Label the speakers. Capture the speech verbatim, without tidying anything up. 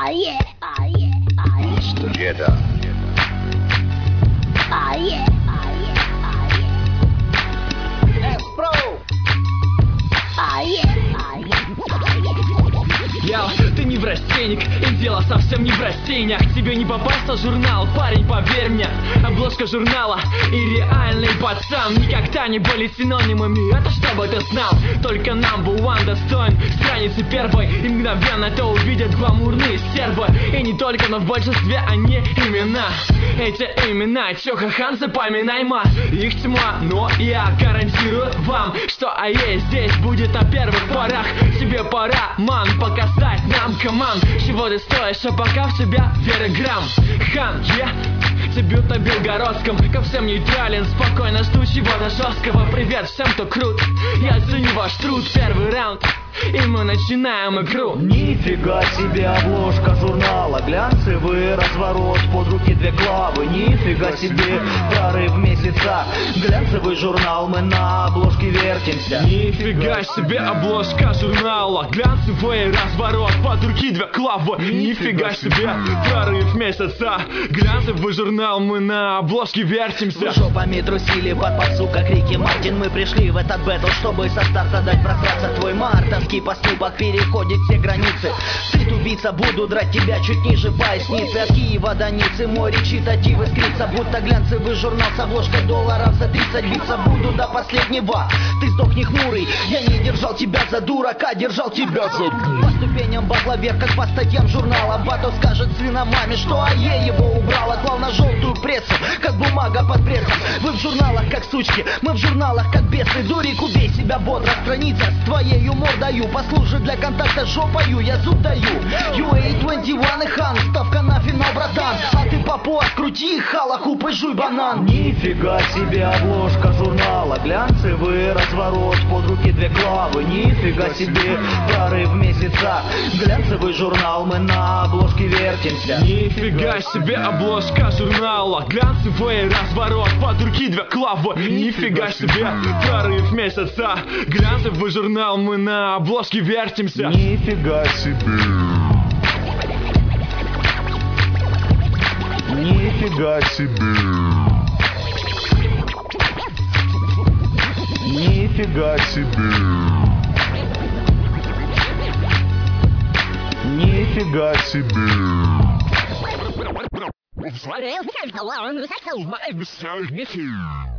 Speaker 1: Ah yeah, ah yeah, ah yeah.
Speaker 2: It's together.
Speaker 1: Ah yeah, ah yeah, ah yeah.
Speaker 3: S-Pro.
Speaker 1: Ah yeah, ah yeah, ah yeah.
Speaker 4: Яу, ты не неврастенник, и дело совсем не в растениях. Тебе не попасть на журнал, парень, поверь мне. Обложка журнала и реальный пацан никогда не были синонимами, это чтобы ты знал. Только number one достоин страницы первой, и мгновенно это увидят гламурные стервы. И не только, но в большинстве они имена. Эти имена Чоха-хан, запоминай, ма. Их тьма, но я гарантирую вам, что АЕ здесь будет на первых порах. Тебе пора, ман, показать нам, команд, чего ты стоишь, а пока в тебя веры грамм. Хан, я yeah. Дебют на Белгородском, ко всем нейтрален, спокойно жду чего-то жесткого. Привет всем, кто крут, я ценю ваш труд. Первый раунд, и мы начинаем игру.
Speaker 3: Нифига себе обложка журнала, глянцевый разворот, под руки две клавы. Нифига себе прорыв месяца, глянцевый журнал, мы на обложке вертимся.
Speaker 4: Нифига себе обложка журнала, глянцевый разворот, под руки две клавы. Нифига себе прорыв месяца, глянцевый журнал, мы на обложке вертимся.
Speaker 3: Вы жопами трусили под попсу, как Рики Мартин. Мы пришли в этот бэтл, чтобы со старта дать просраться. Твой мартовский поступок переходит все границы. Стрит-убийца, буду драть тебя чуть ниже поясницы. От Киева до Ниццы мой речитатив искрится, будто глянцевый журнал с обложкой долларов за тридцать. Биться буду до последнего, ты сдохни хмурый. Я не держал тебя за дурака, держал тебя за... По ступеням батла вверх, как по статьям журнала. Бато скажет сына маме, что АЕ его убрала. Клал на желтую прессу, как бумага под прессом. Вы в журналах, как сучки, мы в журналах, как бесы. Дурик, убей себя бодро, страница с твоей мордою послужит для контакта жопою, я зуб даю. ю эй двадцать один и хан, ставка на финал, братан. А ты попу открути, халаху, пыжуй банан. Нифига себе обложка журнала, глянцевый разворот, под руки две клавы. Нифига себе прорыв месяца, глянцевый журнал, мы на обложке вертимся.
Speaker 4: Нифига себе обложка журнала, глянцевый разворот, под руки две клавы. Нифига себе прорыв месяца, глянцевый журнал, мы на обложке вертимся.
Speaker 3: Нифига себе. Нифига себе. Нифига себе. Нифига себе.
Speaker 2: My